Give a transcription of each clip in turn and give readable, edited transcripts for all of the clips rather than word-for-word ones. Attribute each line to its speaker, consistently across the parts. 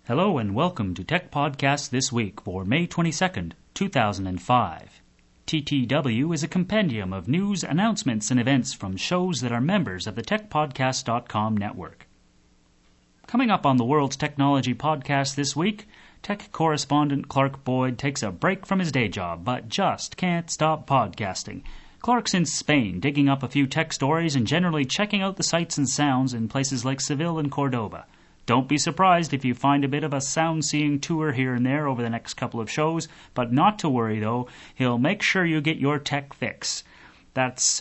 Speaker 1: Hello and welcome to Tech Podcast This Week for May 22nd, 2005. TTW is a compendium of news, announcements, and events from shows that are members of the TechPodcast.com network. Coming up on the World's Technology Podcast this week, tech correspondent Clark Boyd takes a break from his day job, but just can't stop podcasting. Clark's in Spain, digging up a few tech stories and generally checking out the sights and sounds in places like Seville and Cordoba. Don't be surprised if you find a bit of a sound-seeing tour here and there over the next couple of shows, but not to worry though, he'll make sure you get your tech fix. That's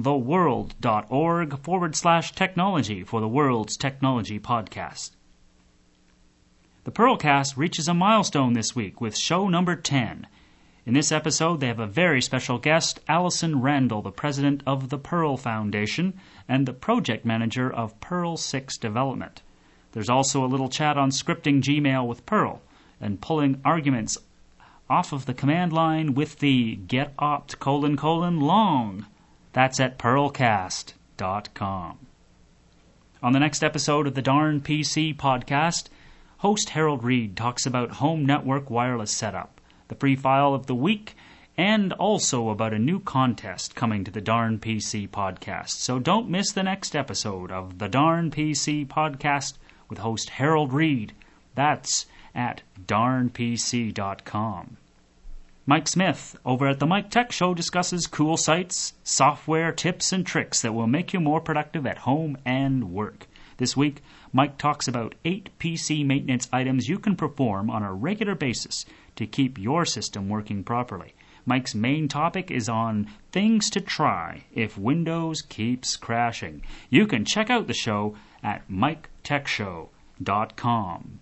Speaker 1: theworld.org/technology for the World's Technology Podcast. The Pearlcast reaches a milestone this week with show number 10. In this episode, they have a very special guest, Allison Randall, the president of the Perl Foundation and the project manager of Perl 6 development. There's also a little chat on scripting Gmail with Perl and pulling arguments off of the command line with the get_opt:_long. That's at pearlcast.com. On the next episode of the Darn PC podcast, host Harold Reed talks about home network wireless setup, the free file of the week, and also about a new contest coming to the Darn PC podcast. So don't miss the next episode of the Darn PC podcast with host Harold Reed. That's at darnpc.com. Mike Smith over at the Mike Tech Show discusses cool sites, software, tips, and tricks that will make you more productive at home and work. This week, Mike talks about 8 PC maintenance items you can perform on a regular basis to keep your system working properly. Mike's main topic is on things to try if Windows keeps crashing. You can check out the show at MikeTechShow.com.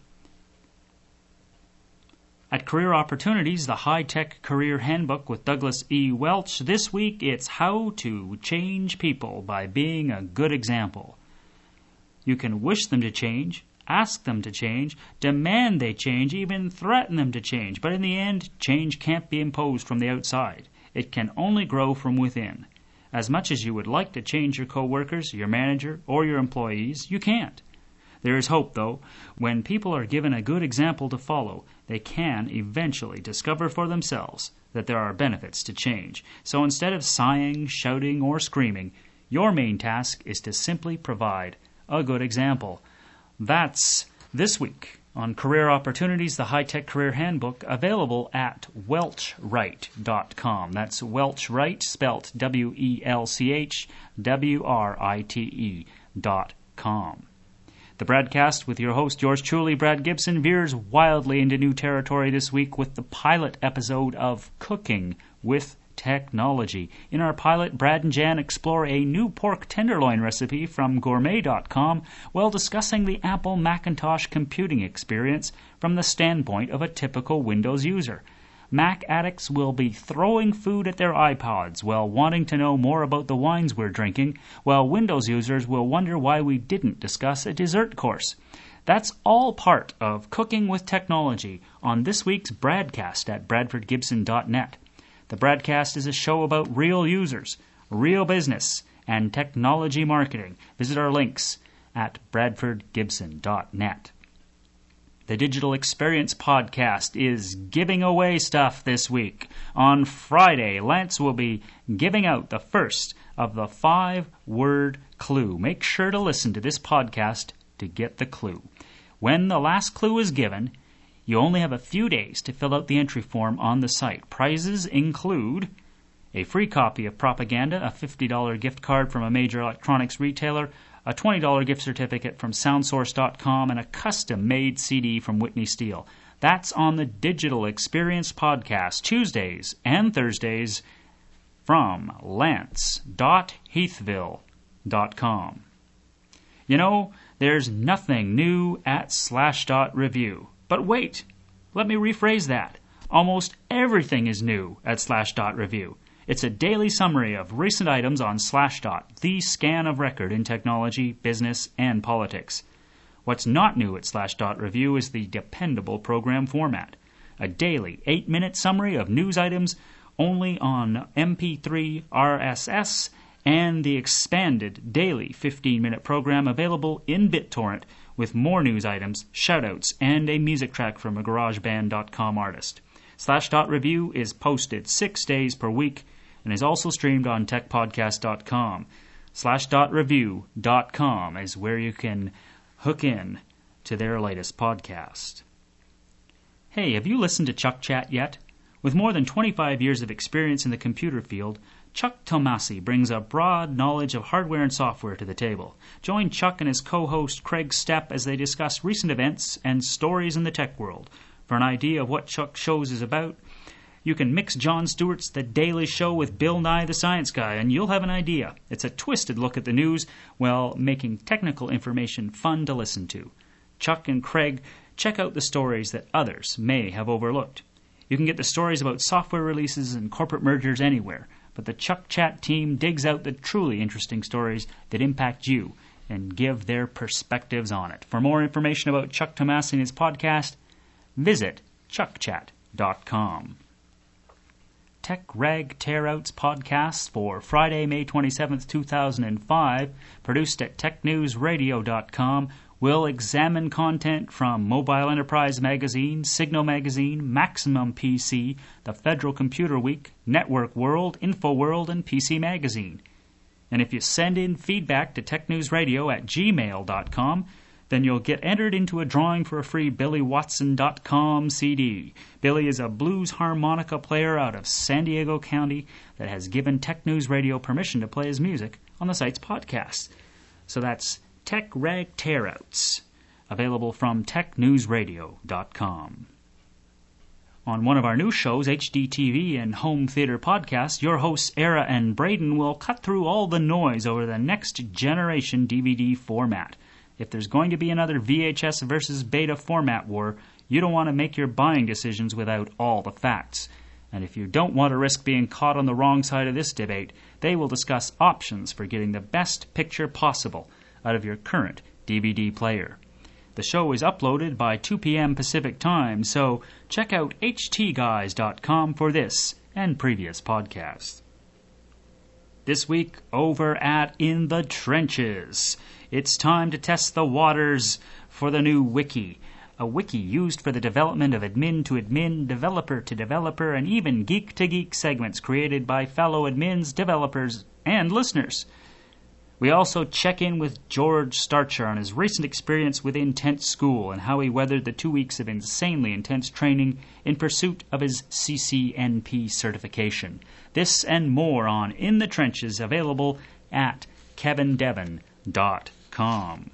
Speaker 1: At Career Opportunities, the High-Tech Career Handbook with Douglas E. Welch, this week it's how to change people by being a good example. You can wish them to change, ask them to change, demand they change, even threaten them to change. But in the end, change can't be imposed from the outside. It can only grow from within. As much as you would like to change your coworkers, your manager, or your employees, you can't. There is hope, though. When people are given a good example to follow, they can eventually discover for themselves that there are benefits to change. So instead of sighing, shouting, or screaming, your main task is to simply provide a good example. That's this week on Career Opportunities, the High-Tech Career Handbook, available at welchwrite.com. That's Welchwrite, spelt WELCHWRITE.com. The Bradcast with your host, yours truly, Brad Gibson, veers wildly into new territory this week with the pilot episode of Cooking with Technology. In our pilot, Brad and Jan explore a new pork tenderloin recipe from gourmet.com while discussing the Apple Macintosh computing experience from the standpoint of a typical Windows user. Mac addicts will be throwing food at their iPods while wanting to know more about the wines we're drinking, while Windows users will wonder why we didn't discuss a dessert course. That's all part of Cooking with Technology on this week's Bradcast at bradfordgibson.net. The Bradcast is a show about real users, real business, and technology marketing. Visit our links at bradfordgibson.net. The Digital Experience Podcast is giving away stuff this week. On Friday, Lance will be giving out the first of the 5-word clue. Make sure to listen to this podcast to get the clue. When the last clue is given, you only have a few days to fill out the entry form on the site. Prizes include a free copy of Propaganda, a $50 gift card from a major electronics retailer, a $20 gift certificate from SoundSource.com, and a custom-made CD from Whitney Steel. That's on the Digital Experience Podcast, Tuesdays and Thursdays from lance.heathville.com. You know, there's nothing new at Slashdot.review. But wait, let me rephrase that. Almost everything is new at Slashdot.review. It's a daily summary of recent items on Slashdot, the scan of record in technology, business, and politics. What's not new at Slashdot.review is the dependable program format. A daily 8-minute summary of news items only on MP3 RSS, and the expanded daily 15-minute program available in BitTorrent with more news items, shoutouts, and a music track from a GarageBand.com artist. Slash.review is posted 6 days per week and is also streamed on techpodcast.com. Slash.review.com is where you can hook in to their latest podcast. Hey, have you listened to Chuck Chat yet? With more than 25 years of experience in the computer field, Chuck Tomasi brings a broad knowledge of hardware and software to the table. Join Chuck and his co-host Craig Stepp as they discuss recent events and stories in the tech world. For an idea of what Chuck's shows is about, you can mix Jon Stewart's The Daily Show with Bill Nye the Science Guy, and you'll have an idea. It's a twisted look at the news while making technical information fun to listen to. Chuck and Craig check out the stories that others may have overlooked. You can get the stories about software releases and corporate mergers anywhere, but the Chuck Chat team digs out the truly interesting stories that impact you and give their perspectives on it. For more information about Chuck Tomasi and his podcast, visit chuckchat.com. Tech Rag Tearouts podcast for Friday, May 27th, 2005, produced at technewsradio.com, will examine content from Mobile Enterprise Magazine, Signal Magazine, Maximum PC, the Federal Computer Week, Network World, InfoWorld, and PC Magazine. And if you send in feedback to technewsradio@gmail.com, then you'll get entered into a drawing for a free BillyWatson.com CD. Billy is a blues harmonica player out of San Diego County that has given Tech News Radio permission to play his music on the site's podcast. So that's Tech Rag Tearouts, available from technewsradio.com. On one of our new shows, HDTV and Home Theater Podcast, your hosts Era and Braden will cut through all the noise over the next generation DVD format. If there's going to be another VHS versus beta format war, you don't want to make your buying decisions without all the facts. And if you don't want to risk being caught on the wrong side of this debate, they will discuss options for getting the best picture possible out of your current DVD player. The show is uploaded by 2 p.m. Pacific Time, so check out htguys.com for this and previous podcasts. This week over at In the Trenches, it's time to test the waters for the new wiki. A wiki used for the development of admin-to-admin, developer-to-developer, and even geek-to-geek segments created by fellow admins, developers, and listeners. We also check in with George Starcher on his recent experience with Intense School and how he weathered the 2 weeks of insanely intense training in pursuit of his CCNP certification. This and more on In the Trenches, available at kevindevon.com.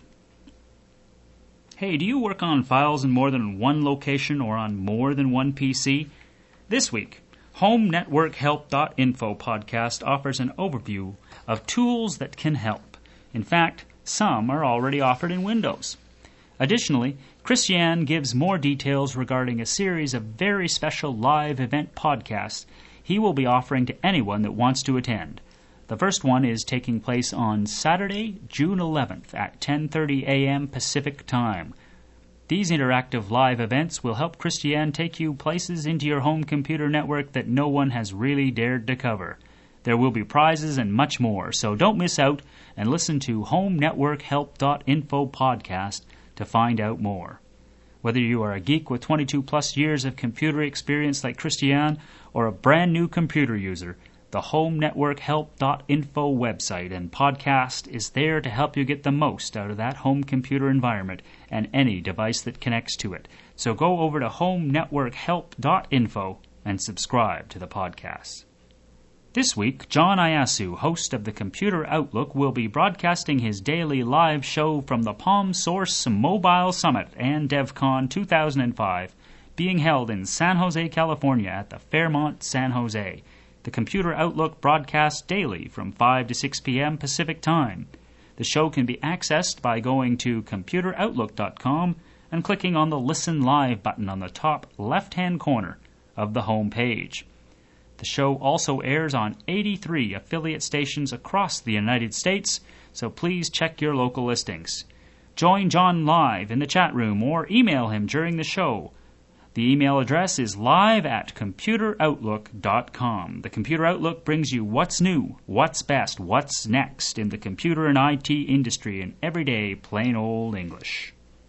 Speaker 1: Hey, do you work on files in more than one location or on more than one PC? This week, HomeNetworkHelp.info podcast offers an overview of tools that can help. In fact, some are already offered in Windows. Additionally, Christiane gives more details regarding a series of very special live event podcasts he will be offering to anyone that wants to attend. The first one is taking place on Saturday, June 11th at 10:30 a.m. Pacific Time. These interactive live events will help Christiane take you places into your home computer network that no one has really dared to cover. There will be prizes and much more, so don't miss out and listen to HomeNetworkHelp.info podcast to find out more. Whether you are a geek with 22 plus years of computer experience like Christiane or a brand new computer user, the HomeNetworkHelp.info website and podcast is there to help you get the most out of that home computer environment and any device that connects to it. So go over to HomeNetworkHelp.info and subscribe to the podcast. This week, John Iasu, host of the Computer Outlook, will be broadcasting his daily live show from the Palm Source Mobile Summit and DevCon 2005, being held in San Jose, California at the Fairmont San Jose. The Computer Outlook broadcasts daily from 5 to 6 p.m. Pacific Time. The show can be accessed by going to computeroutlook.com and clicking on the Listen Live button on the top left-hand corner of the home page. The show also airs on 83 affiliate stations across the United States, so please check your local listings. Join John live in the chat room or email him during the show. The email address is live@computeroutlook.com. The Computer Outlook brings you what's new, what's best, what's next in the computer and IT industry in everyday plain old English.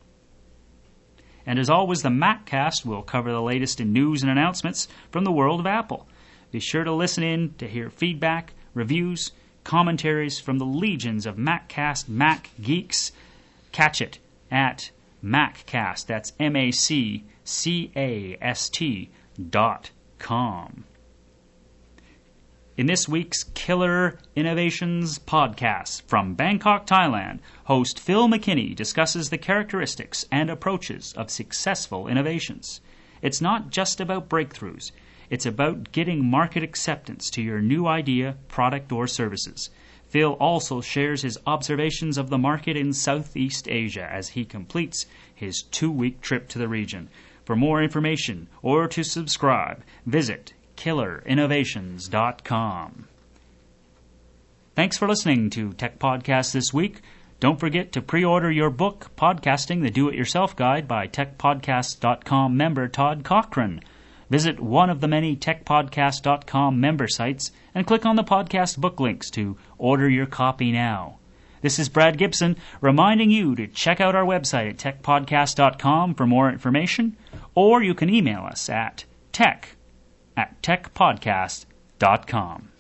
Speaker 1: And as always, the MacCast will cover the latest in news and announcements from the world of Apple. Be sure to listen in to hear feedback, reviews, commentaries from the legions of MacCast Mac geeks. Catch it at MacCast. That's MacCast.com. In this week's Killer Innovations podcast from Bangkok, Thailand, host Phil McKinney discusses the characteristics and approaches of successful innovations. It's not just about breakthroughs. It's about getting market acceptance to your new idea, product, or services. Phil also shares his observations of the market in Southeast Asia as he completes his 2-week trip to the region. For more information or to subscribe, visit killerinnovations.com. Thanks for listening to Tech Podcast this week. Don't forget to pre-order your book, Podcasting, the Do-It-Yourself Guide by techpodcast.com member Todd Cochran. Visit one of the many techpodcast.com member sites and click on the podcast book links to order your copy now. This is Brad Gibson reminding you to check out our website at techpodcast.com for more information, or you can email us at techpodcast.com.